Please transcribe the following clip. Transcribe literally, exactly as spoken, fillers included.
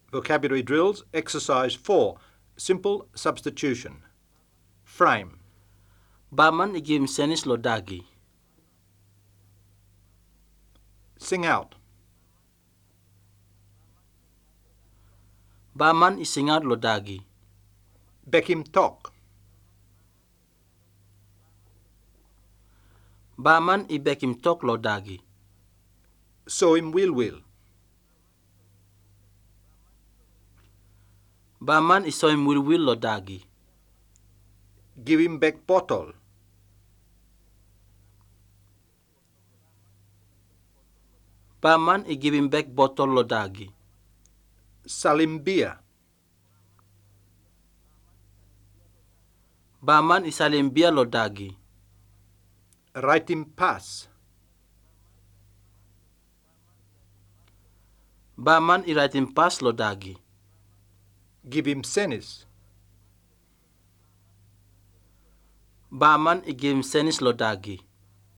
Vocabulary drills, exercise four, simple substitution. Frame. Baman igim senis lodagi. Sing out. Baman isingat lodagi. Bekim talk. Baman ibekim tok lodagi. So him will will. Baman isoim will will lodagi. Give him back bottle. Baman igibim back bottle lodagi. Salim beer. Baman isalim bia lodagi. Write him pass. Baman iraitim pas lodagi. Give him senis. Baman igim senis lodagi.